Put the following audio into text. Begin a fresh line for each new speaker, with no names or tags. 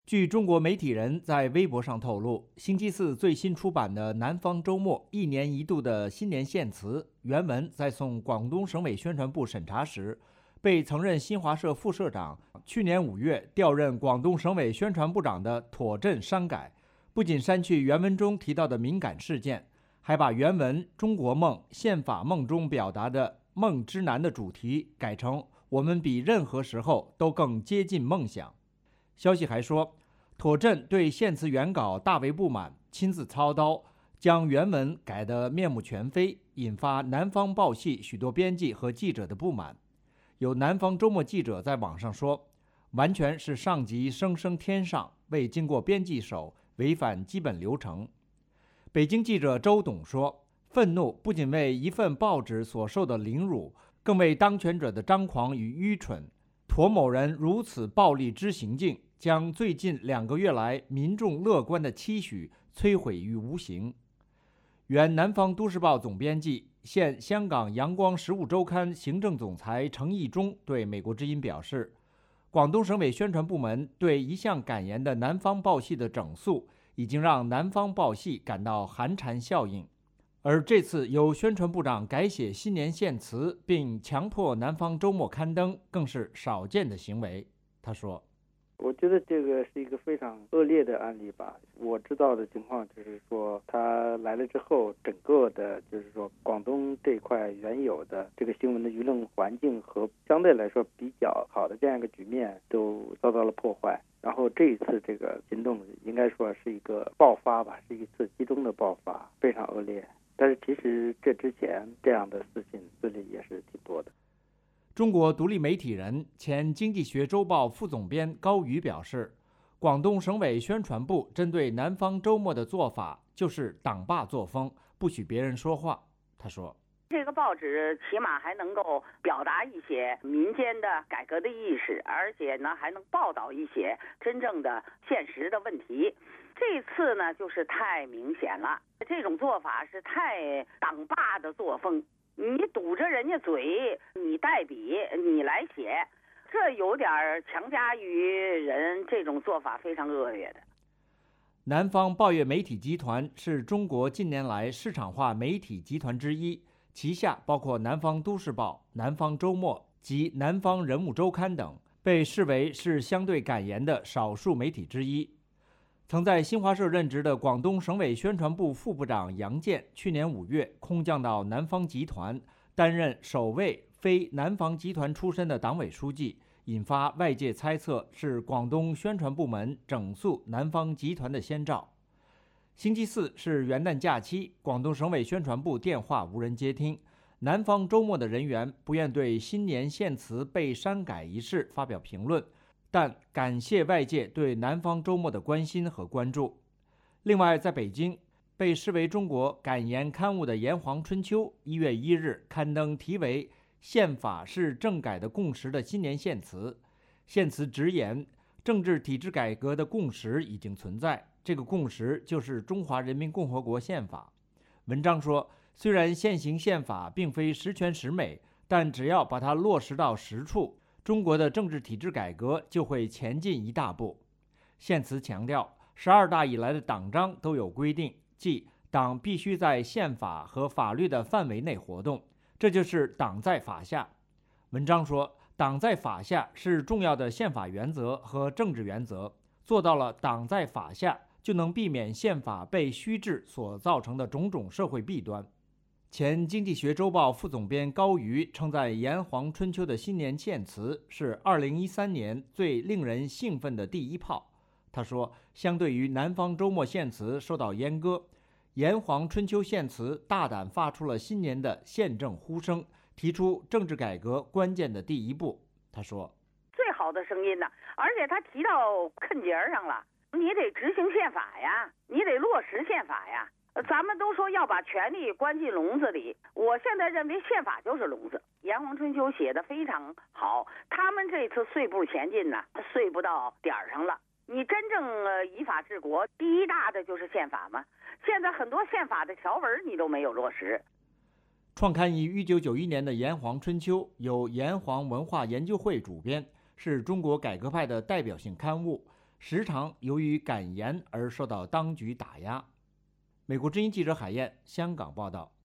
据中国媒体人在微博上透露，星期四最新出版的《南方周末》1年1度的新年献词原文在送广东省委宣传部审查时，被曾任新华社副社长、去年5月调任广东省委宣传部长的妥振删改，不仅删去原文中提到的敏感事件，还把原文“中国梦、宪法梦”中表达的梦之难的主题改成“我们比任何时候都更接近梦想”。消息还说，妥振对献词原稿大为不满，亲自操刀将原文改得面目全非，引发南方报系许多编辑和记者的不满。有南方周末记者在网上说，完全是上级生生添上，未经过编辑手，违反基本流程。北京记者周董说，愤怒不仅为一份报纸所受的凌辱，更为当权者的张狂与愚蠢。妥某人如此暴力之行径，将最近2个月来民众乐观的期许摧毁于无形。原南方都市报总编辑、现香港阳光实务周刊行政总裁程毅忠对美国之音表示，广东省委宣传部门对一向敢言的南方报系的整肃，已经让南方报系感到寒蝉效应。而这次由宣传部长改写新年献词，并强迫南方周末刊登，更是少见的行为。他说，
我觉得这个是一个非常恶劣的案例吧。我知道的情况就是说，他来了之后，整个的就是说广东这块原有的这个新闻的舆论环境和相对来说比较好的这样一个局面都遭到了破坏。然后这一次这个行动应该说是一个爆发吧，是一次集中的爆发，非常恶劣。但是其实这之前这样的事情这里也是挺多的。
中国独立媒体人、前经济学周报副总编高瑜表示，广东省委宣传部针对南方周末的做法就是党霸作风，不许别人说话。他说，
这个报纸起码还能够表达一些民间的改革的意识，而且呢还能报道一些真正的现实的问题。这次呢就是太明显了，这种做法是太党霸的作风，你堵着人家嘴，你代笔，你来写，这有点强加于人，这种做法非常恶劣的。
南方报业媒体集团是中国近年来市场化媒体集团之一，旗下包括南方都市报、南方周末及南方人物周刊等，被视为是相对敢言的少数媒体之一。曾在新华社任职的广东省委宣传部副部长杨健，去年5月空降到南方集团，担任首位非南方集团出身的党委书记，引发外界猜测是广东宣传部门整肃南方集团的先兆。星期四是元旦假期，广东省委宣传部电话无人接听，南方周末的人员不愿对新年献词被删改一事发表评论，但感谢外界对南方周末的关心和关注。另外，在北京，被视为中国敢言刊物的《炎黄春秋》1月1日刊登题为《宪法是政改的共识》的新年献词。献词直言，政治体制改革的共识已经存在，这个共识就是中华人民共和国宪法。文章说，虽然现行宪法并非十全十美，但只要把它落实到实处，中国的政治体制改革就会前进一大步。献词强调，12大以来的党章都有规定，即党必须在宪法和法律的范围内活动，这就是党在法下。文章说，党在法下是重要的宪法原则和政治原则，做到了党在法下，就能避免宪法被虚制所造成的种种社会弊端。前经济学周报副总编高瑜称赞《炎黄春秋》的新年献词是2013年最令人兴奋的第一炮。他说，相对于南方周末献词受到阉割，《炎黄春秋》献词大胆发出了新年的宪政呼声，提出政治改革关键的第一步。他说，
最好的声音呢，而且他提到坎节上了，你得执行宪法呀，你得落实宪法呀。咱们都说要把权力关进笼子里，我现在认为宪法就是笼子。炎黄春秋写得非常好，他们这次碎步前进呢，碎不到点儿上了。你真正依法治国，第一大的就是宪法嘛。现在很多宪法的条文你都没有落实。
创刊于1991年的《炎黄春秋》由炎黄文化研究会主编，是中国改革派的代表性刊物， 时常由于敢言而受到当局打压。美国之音记者海燕，香港报道。